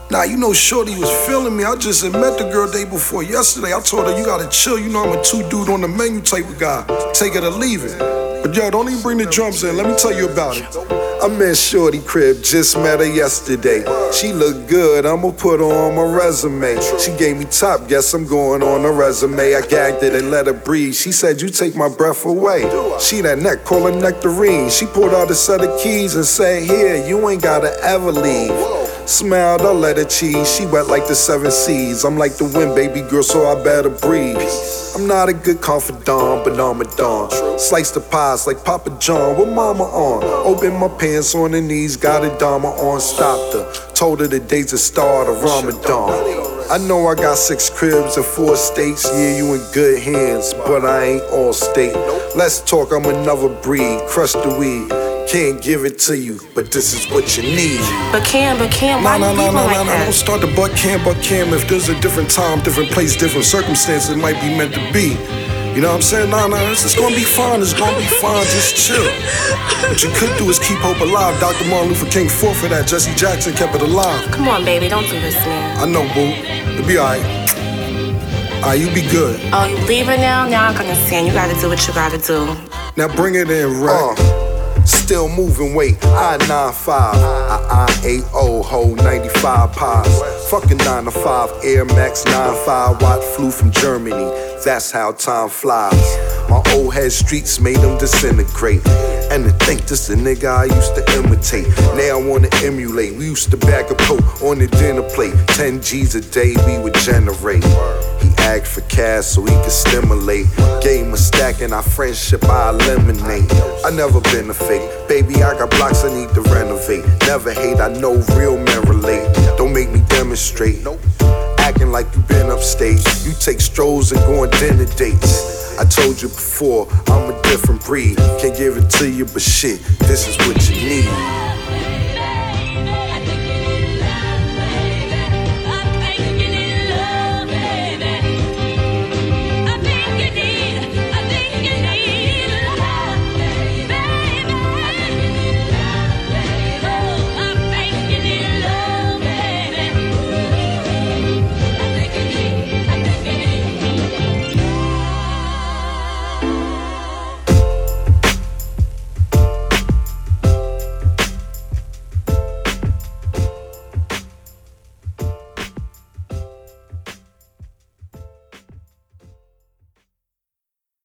Nah, you know Shorty was feeling me. I just had met the girl day before yesterday. I told her, you gotta chill. You know I'm a two-dude on the menu type of guy. Take it or leave it. But yo, don't even bring the drums in. Let me tell you about it. I'm in Shorty crib, just met her yesterday. She look good, I'ma put her on my resume. She gave me top, guess I'm going on a resume. I gagged it and let her breathe. She said, you take my breath away. She that neck, call her nectarine. She pulled out a set of keys and said, here, you ain't gotta ever leave. Smiled, I let her cheese. She wet like the 7 seas. I'm like the wind, baby girl, so I better breathe. I'm not a good confidant, but I'm a don. Slice the pies like Papa John with mama on. Open my pants on her knees, got a dama on. Stopped her, told her the day's the start of Ramadan. I know I got 6 cribs and 4 states. Yeah, you in good hands, but I ain't all state. Let's talk, I'm another breed. Crush the weed. Can't give it to you, but this is what you need. But Cam, why you leaving like that? Don't start the but Cam. If there's a different time, different place, different circumstance, it might be meant to be. You know what I'm saying? Nah, it's gonna be fine, it's gonna be fine, just chill. What you could do is keep hope alive. Dr. Martin Luther King fought for that. Jesse Jackson kept it alive. Come on, baby, don't do this, man. I know, boo. It'll be alright. Alright, you be good. Oh, you leaving now? Now I'm gonna sing. You gotta do what you gotta do. Now bring it in, right? Still moving weight, I-95, I-8-0, hold 95 pies. Fucking 9 to 5, Air Max 95 watt flew from Germany. That's how time flies. My old head streets made them disintegrate. And to think this the nigga I used to imitate. Now I wanna emulate. We used to bag a coat on the dinner plate. 10 G's a day we would generate. He asked for cash so he could stimulate. Gave him a stack and our friendship I eliminate. I never been a fake. Baby, I got blocks I need to renovate. Never hate, I know real men relate. Don't make me demonstrate. Acting like you been upstate. You take strolls and go on dinner dates. I told you before, I'm a different breed. Can't give it to you, but shit, this is what you need.